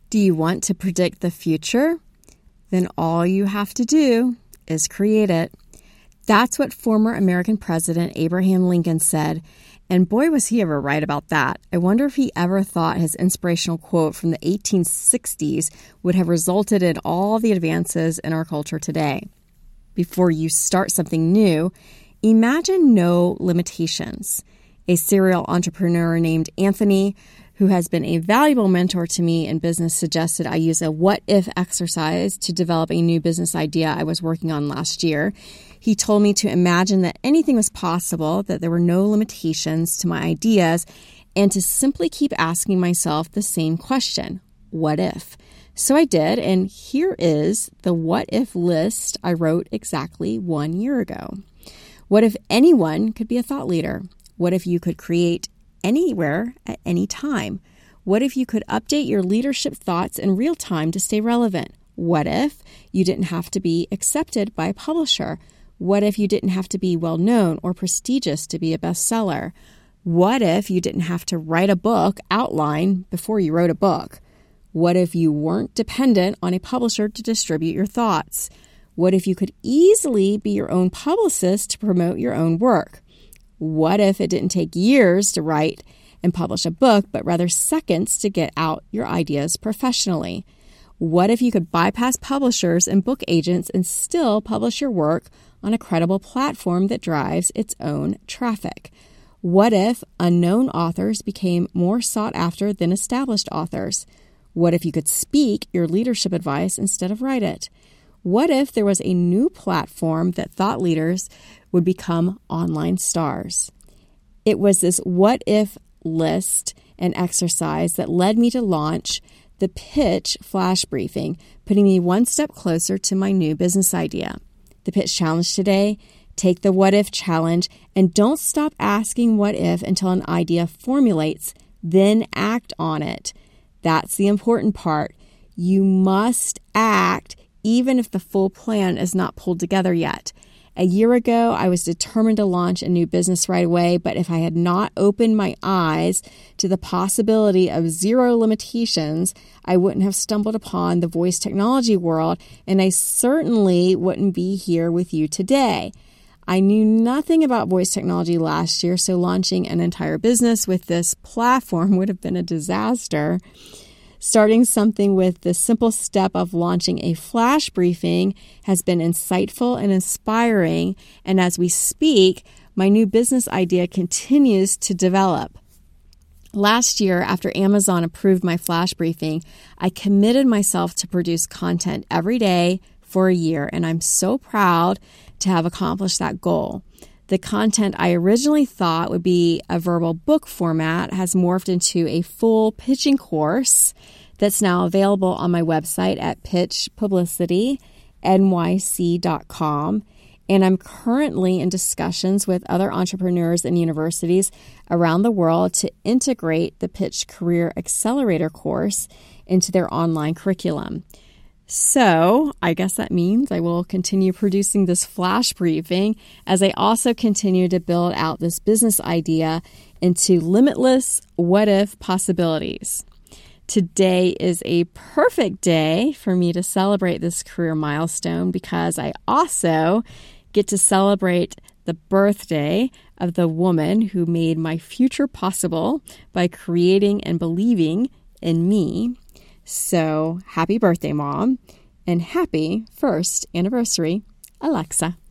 Do you want to predict the future? Then all you have to do is create it. That's what former American President Abraham Lincoln said, and boy, was he ever right about that. I wonder if he ever thought his inspirational quote from the 1860s would have resulted in all the advances in our culture today. Before you start something new, imagine no limitations. A serial entrepreneur named Anthony, who has been a valuable mentor to me in business, suggested I use a what-if exercise to develop a new business idea I was working on last year. He told me to imagine that anything was possible, that there were no limitations to my ideas, and to simply keep asking myself the same question, what if? So I did, and here is the what-if list I wrote exactly 1 year ago. What if anyone could be a thought leader? What if you could create anywhere at any time? What if you could update your leadership thoughts in real time to stay relevant? What if you didn't have to be accepted by a publisher? What if you didn't have to be well-known or prestigious to be a bestseller? What if you didn't have to write a book outline before you wrote a book? What if you weren't dependent on a publisher to distribute your thoughts? What if you could easily be your own publicist to promote your own work? What if it didn't take years to write and publish a book, but rather seconds to get out your ideas professionally? What if you could bypass publishers and book agents and still publish your work on a credible platform that drives its own traffic? What if unknown authors became more sought after than established authors? What if you could speak your leadership advice instead of write it? What if there was a new platform that thought leaders would become online stars? It was this what if list and exercise that led me to launch the Pitch Flash Briefing, putting me one step closer to my new business idea. The Pitch Challenge today: take the what if challenge and don't stop asking what if until an idea formulates, then act on it. That's the important part. You must act even if the full plan is not pulled together yet. A year ago, I was determined to launch a new business right away, but if I had not opened my eyes to the possibility of zero limitations, I wouldn't have stumbled upon the voice technology world, and I certainly wouldn't be here with you today. I knew nothing about voice technology last year, so launching an entire business with this platform would have been a disaster. Starting something with the simple step of launching a flash briefing has been insightful and inspiring, and as we speak, my new business idea continues to develop. Last year, after Amazon approved my flash briefing, I committed myself to produce content every day for a year, and I'm so proud to have accomplished that goal. The content I originally thought would be a verbal book format has morphed into a full pitching course that's now available on my website at pitchpublicitynyc.com. And I'm currently in discussions with other entrepreneurs and universities around the world to integrate the Pitch Career Accelerator course into their online curriculum. So I guess that means I will continue producing this flash briefing as I also continue to build out this business idea into limitless what-if possibilities. Today is a perfect day for me to celebrate this career milestone because I also get to celebrate the birthday of the woman who made my future possible by creating and believing in me. So happy birthday, Mom, and happy first anniversary, Alexa.